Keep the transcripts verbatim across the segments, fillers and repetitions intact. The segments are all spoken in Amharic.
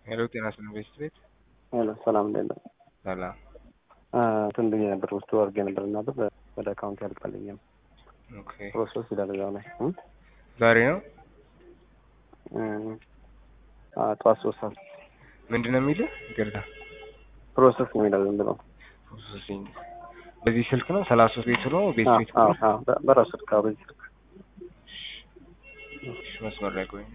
ሄሎ ጤና ይስጥልኝ ቤት ሄሎ ሰላም እንደምን ሰላም አ ትንብኝ ነበር ውስጥ ወርጌ ነበር እና ብር ወደ አካውንት ያልቃልኝም ኦኬ ፕሮሰስ ይላልጋው ነው ዛሬ ነው አ ጧት ሶስት ሰዓት ምንድነው የሚለው ይገርታ ፕሮሰስ ነው ይላል እንደው ፕሮሰሲንግ በዚህ ስልክ ነው ሰላሳ ሶስት ቤት ነው ቤት ቤት አዎ አዎ በራስ ስልክ አዎ በዚህ ስልክ እሺ መስመር ላይ ቆይ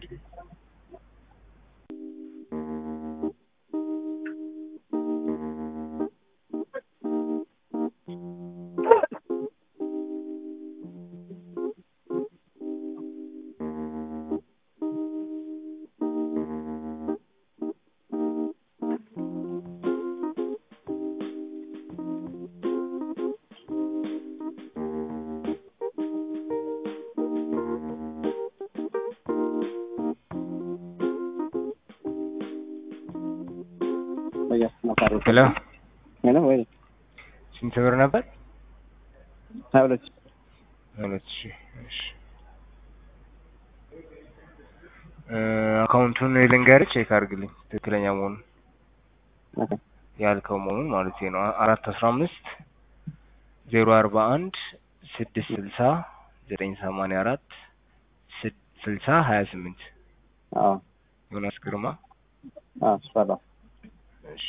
ሄሎ ሄሎ ወይ ስንት ብር ነበር? ሀያ ሁለት ሁለት ሺህ እሺ አካውንቱን ልንገርህ ቼክ አድርግልኝ ትክክለኛ መሆኑን ያልከው መሆኑን ማለት ነው አራት አስራ አምስት ዜሮ አርባ አንድ ስድስት ስልሳ ዘጠኝ ሰማንያ አራት ስልሳ ሀያ ስምንት አዎ ዮናስ ግርማ አዎ ሰላም እሺ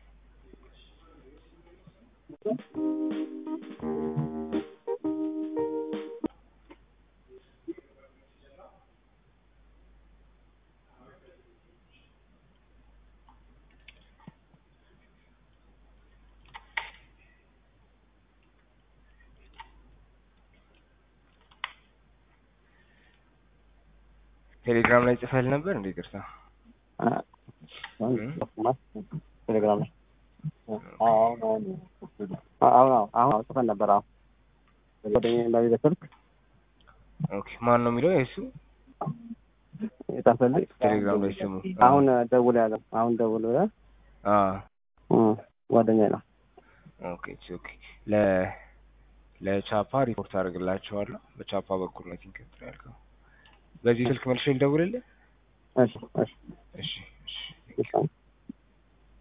ቴሌግራም ላይ ጽፈል ነበር እንዴ ይቅርታ ቴሌግራም ላይ አዎ አዎ አዎ አዎ ጽፈን ነበር አዎ ወደኛ ላይ በስልክ ኦኬ ማን ነው የሚለው እሱ የታፈልኝ ቴሌግራም ላይ ስሙ አሁን ደውል ያለው አሁን ደውል ብለ አ ጓደኛ ነው ኦኬ ኦኬ ለ ለቻፓ ሪፖርት አድርግላችኋለሁ በቻፓ በኩል ነው ቲንክ ያልከው በዚህ ስልክ መልሼ ልደውልልህ እሺ እሺ እሺ እሺ